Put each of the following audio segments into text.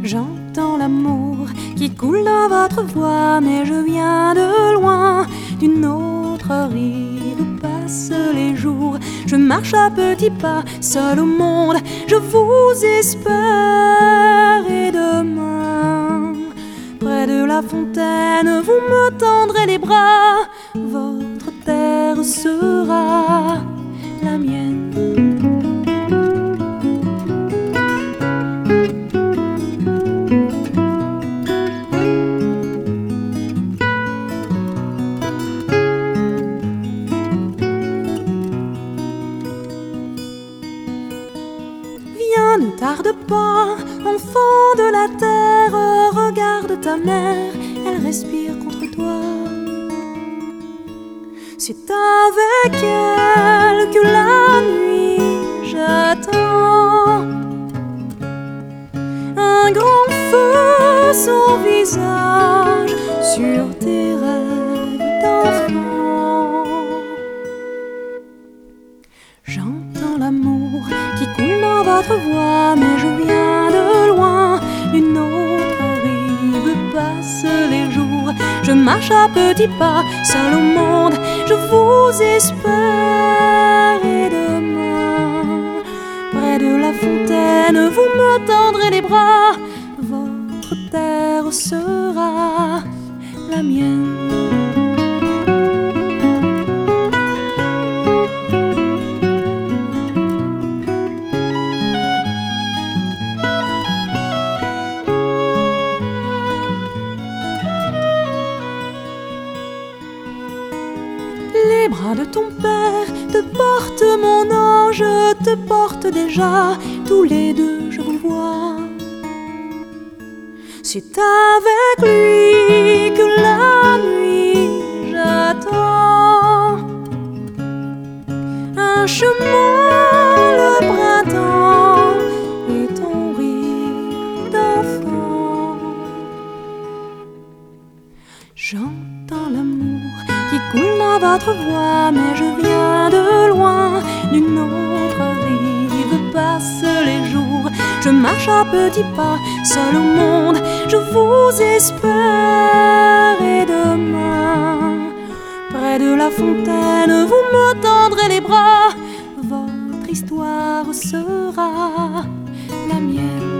J'entends l'amour qui coule dans votre voix, mais je viens de loin, d'une autre rive passent les jours. Je marche à petits pas, seul au monde, je vous espère. Et demain, près de la fontaine, vous me tendrez les bras, votre terre sera la mienne. Ne tarde pas, enfant de la terre, regarde ta mère, elle respire contre toi. C'est avec elle que la nuit j'attends. Un grand feu, son visage sur tes rêves d'enfant. J'entends l'amour qui coule dans votre voix, mais je viens de loin, d'une autre rive passent les jours. Je marche à petits pas, seul au monde, je vous espère. Et demain, près de la fontaine, vous me tendrez les bras, votre terre sera la mienne. Les bras de ton père te portent, mon ange, te portent déjà, tous les deux je vous vois. C'est avec lui que la nuit j'attends. Un chemin, le printemps et ton rire d'enfant. J'entends l'amour qui coule dans votre voix, mais je viens de loin, d'une autre rive passent les jours. Je marche à petits pas, seul au monde, je vous espère. Et demain, près de la fontaine, vous me tendrez les bras, votre histoire sera la mienne.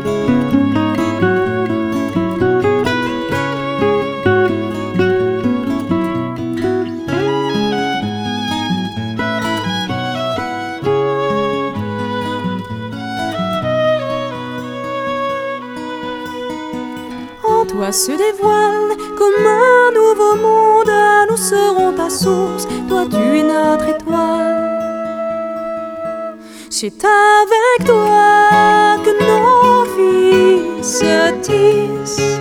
Toi se dévoile comme un nouveau monde, nous serons ta source, toi tu es notre étoile. C'est avec toi que nos vies se tissent,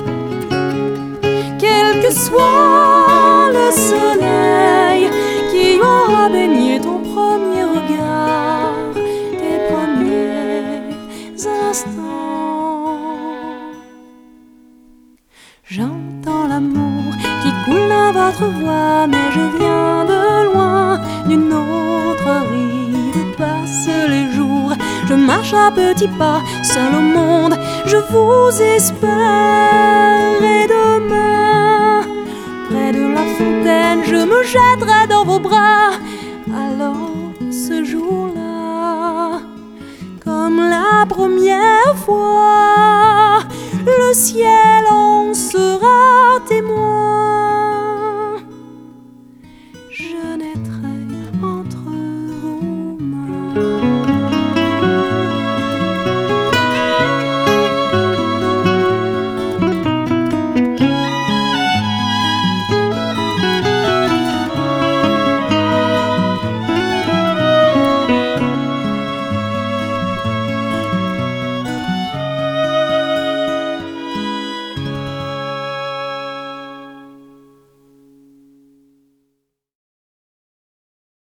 quel que soit le soleil qui aura baigné ton premier regard, tes premiers instants. J'entends l'amour qui coule dans votre voix, mais je viens de loin, d'une autre rive passent les jours. Je marche à petits pas, seul au monde, je vous espère. Et demain, près de la fontaine, je me jetterai dans vos bras. Alors ce jour-là, comme la première fois, le ciel en sera témoin.